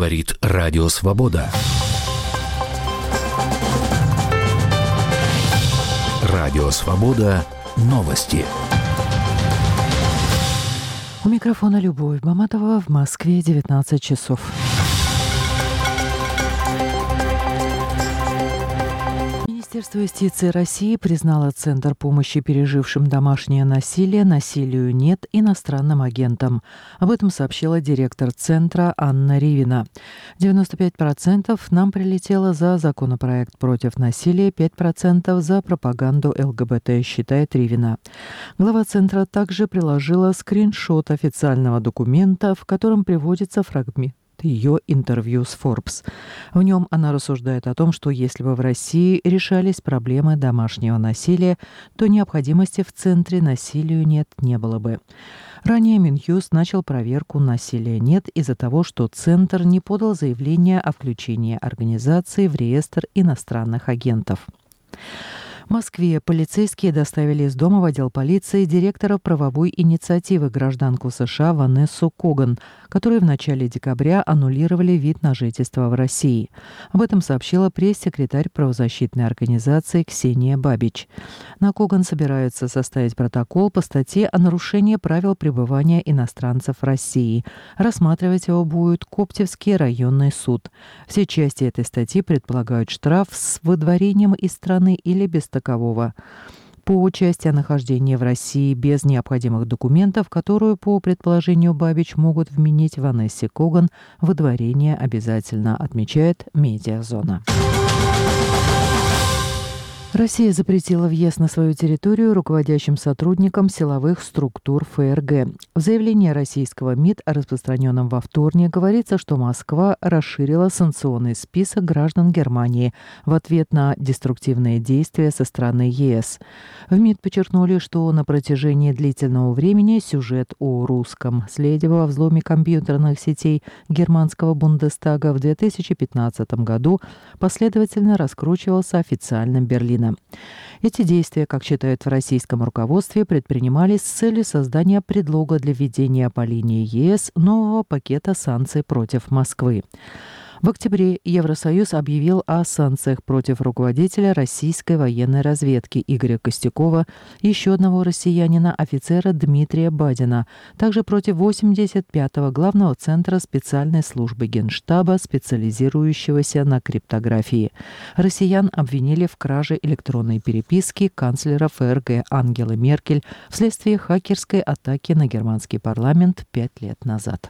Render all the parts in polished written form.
говорит Радио Свобода. Радио Свобода. Новости. У микрофона Любовь Баматова, в Москве 19 часов. Министерство юстиции России признало Центр помощи пережившим домашнее насилие «Насилию нет» иностранным агентом. Об этом сообщила директор Центра Анна Ривина. 95% нам прилетело за законопроект против насилия, 5% за пропаганду ЛГБТ, считает Ривина. Глава Центра также приложила скриншот официального документа, в котором приводится фрагмент ее интервью с Forbes. В нем она рассуждает о том, что если бы в России решались проблемы домашнего насилия, то необходимости в Центре «Насилию нет» не было бы. Ранее Минюст начал проверку «Насилия нет» из-за того, что Центр не подал заявление о включении организации в реестр иностранных агентов. В Москве полицейские доставили из дома в отдел полиции директора правовой инициативы гражданку США Ванессу Коган, которой в начале декабря аннулировали вид на жительство в России. Об этом сообщила пресс-секретарь правозащитной организации Ксения Бабич. На Коган собираются составить протокол по статье о нарушении правил пребывания иностранцев в России. Рассматривать его будет Коптевский районный суд. Все части этой статьи предполагают штраф с выдворением из страны или без такового. По части о нахождении в России без необходимых документов, которую, по предположению Бабич, могут вменить Ванессе Коган, выдворение обязательно, отмечает «Медиазона». Россия запретила въезд на свою территорию руководящим сотрудникам силовых структур ФРГ. В заявлении российского МИД, распространенном во вторник, говорится, что Москва расширила санкционный список граждан Германии в ответ на деструктивные действия со стороны ЕС. В МИД подчеркнули, что на протяжении длительного времени сюжет о русском следе во взломе компьютерных сетей германского Бундестага в 2015 году последовательно раскручивался официальным Берлином. Эти действия, как считают в российском руководстве, предпринимались с целью создания предлога для введения по линии ЕС нового пакета санкций против Москвы. В октябре Евросоюз объявил о санкциях против руководителя российской военной разведки Игоря Костюкова и еще одного россиянина, офицера Дмитрия Бадина, также против 85-го главного центра специальной службы Генштаба, специализирующегося на криптографии. Россиян обвинили в краже электронной переписки канцлера ФРГ Ангелы Меркель вследствие хакерской атаки на германский парламент 5 лет назад.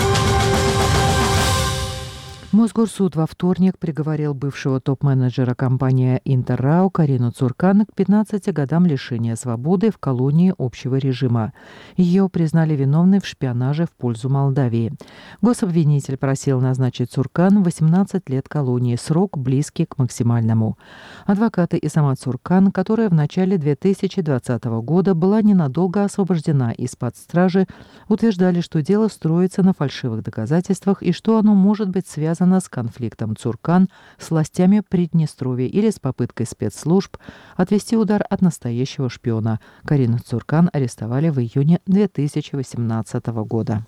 Мосгорсуд во вторник приговорил бывшего топ-менеджера компании «Интеррау» Карину Цуркан к 15 годам лишения свободы в колонии общего режима. Ее признали виновной в шпионаже в пользу Молдавии. Гособвинитель просил назначить Цуркан 18 лет колонии, срок близкий к максимальному. Адвокаты и сама Цуркан, которая в начале 2020 года была ненадолго освобождена из-под стражи, утверждали, что дело строится на фальшивых доказательствах и что оно может быть связано с конфликтом Цуркан с властями Приднестровья или с попыткой спецслужб отвести удар от настоящего шпиона. Карину Цуркан арестовали в июне 2018 года.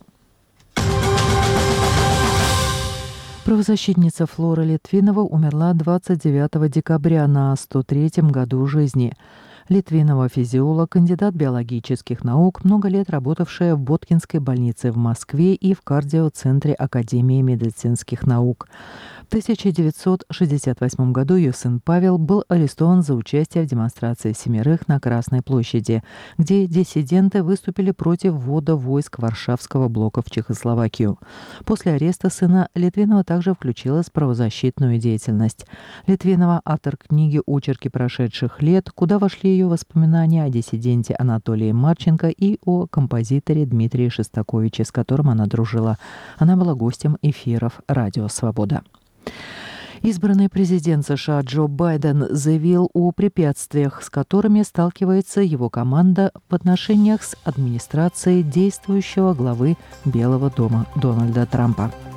Правозащитница Флора Литвинова умерла 29 декабря на 103-м году жизни. Литвинова – физиолог, кандидат биологических наук, много лет работавшая в Боткинской больнице в Москве и в кардиоцентре Академии медицинских наук. В 1968 году ее сын Павел был арестован за участие в демонстрации «Семерых» на Красной площади, где диссиденты выступили против ввода войск Варшавского блока в Чехословакию. После ареста сына Литвинова также включилась в правозащитную деятельность. Литвинова – автор книги «Очерки прошедших лет», куда вошли ее воспоминания о диссиденте Анатолии Марченко и о композиторе Дмитрии Шостаковиче, с которым она дружила. Она была гостем эфиров «Радио Свобода». Избранный президент США Джо Байден заявил о препятствиях, с которыми сталкивается его команда в отношениях с администрацией действующего главы Белого дома Дональда Трампа.